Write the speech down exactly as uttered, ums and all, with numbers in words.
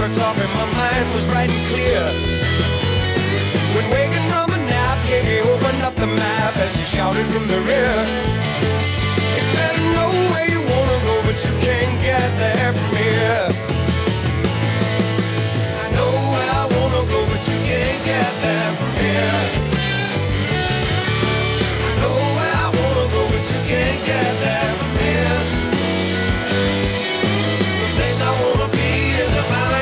on top and my mind was bright and clear. When waking from a nap, yeah, he opened up the map as he shouted from the rear.